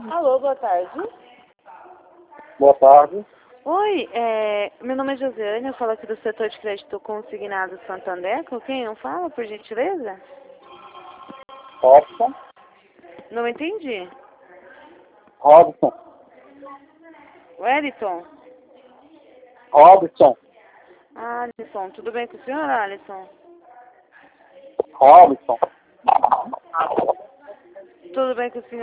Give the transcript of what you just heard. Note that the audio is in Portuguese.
Alô, boa tarde. Boa tarde. Oi, meu nome é Josiane, eu falo aqui do setor de crédito consignado Santander. Com quem eu falo, por gentileza? Robson. Não entendi. Robson. Wellington? Robson. Alisson, tudo bem com o senhor, Alisson? Robson. Tudo bem com o senhor?